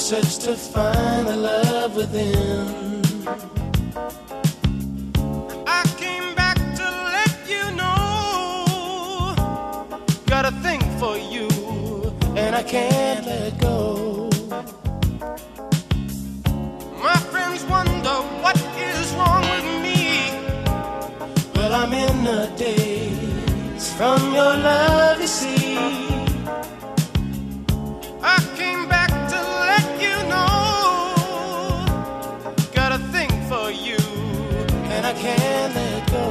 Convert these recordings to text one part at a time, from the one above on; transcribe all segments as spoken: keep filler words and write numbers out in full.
search to find the love within. I came back to let you know, got a thing for you, and I can't let go. My friends wonder what is wrong with me. Well, I'm in a daze from your love, you see. I came back to let you know, got a thing for you, and I can't let go.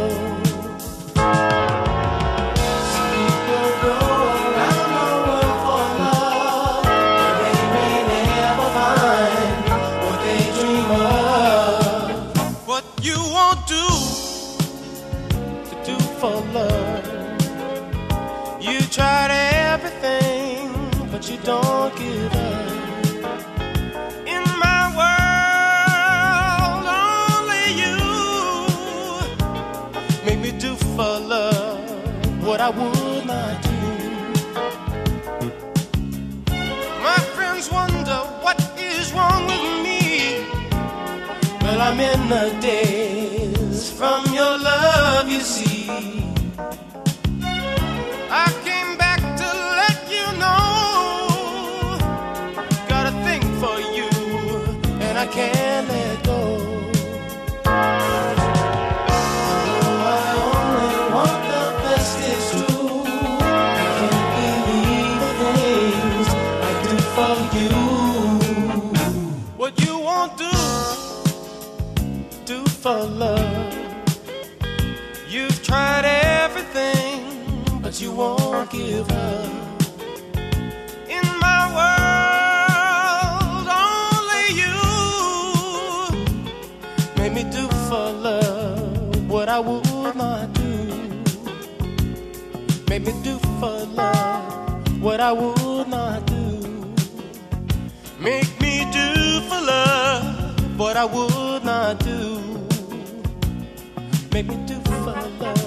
Some people go around the world for love, but they may never find what they dream of. What you won't do to do for love, you tried everything, but you don't give up. In my world, only you make me do for love what I would not do. My friends wonder what is wrong with me. Well, I'm in a daze from your love, you see. I came back to let you know, got a thing for you, and I can't let go. Oh, I only want the best, it's true. I can't believe the things I do for you. What you won't do, do for love. You've tried everything, but you won't give up. In my world, only you made me do for love what I would not do. Made me do for love what I would not do. Make me do for love what I would not do. Make me do for love